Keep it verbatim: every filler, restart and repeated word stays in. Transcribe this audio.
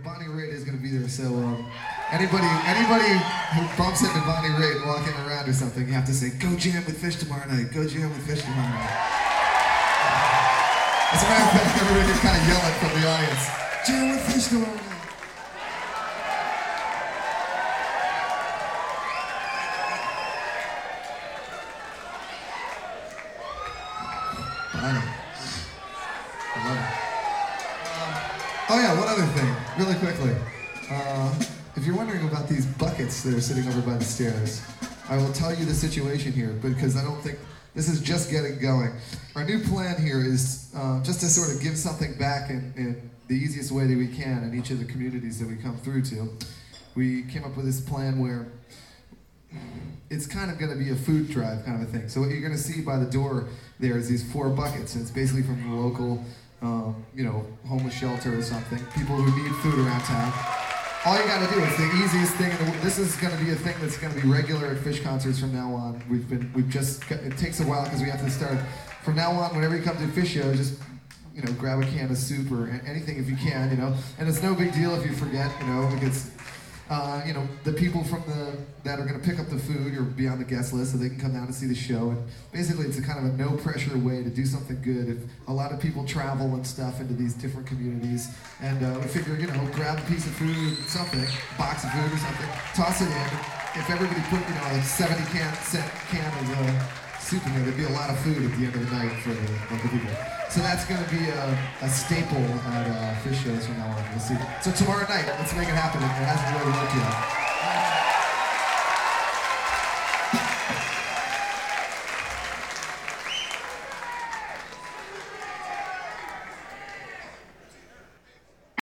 Bonnie Raitt is going to be there, so um, anybody anybody who bumps into Bonnie Raitt walking around or something, you have to say, go jam with Fish tomorrow night, go jam with Fish tomorrow night. As a matter of fact, everybody can kind of yell it from the audience, jam with Fish tomorrow night. Bonnie. I love it. Oh yeah, one other thing, really quickly. Uh, if you're wondering about these buckets that are sitting over by the stairs, I will tell you the situation here, because I don't think, this is just getting going. Our new plan here is uh, just to sort of give something back in, in the easiest way that we can in each of the communities that we come through to. We came up with this plan where it's kind of going to be a food drive kind of a thing. So what you're going to see by the door there is these four buckets, and it's basically from the local Um, you know, homeless shelter or something, people who need food around town. All you gotta do, it's the easiest thing in the world. This is gonna be a thing that's gonna be regular at Fish concerts from now on. We've been, we've just, it takes a while because we have to start. From now on, whenever you come to a Fish show, just, you know, grab a can of soup or anything if you can, you know. And it's no big deal if you forget, you know, because, uh, you know, the people from the, that are gonna pick up the food or be on the guest list so they can come down and see the show. And basically it's a kind of a no pressure way to do something good. If a lot of people travel and stuff into these different communities, and uh, we figure, you know, grab a piece of food, something, box of food or something, toss it in. If everybody put, you know, a seventy can, cent can of uh, soup in there, there'd be a lot of food at the end of the night for the, for the people. So that's gonna be a, a staple at uh, Fish shows from now on, we'll see. So tomorrow night, let's make it happen. It hasn't really worked yet.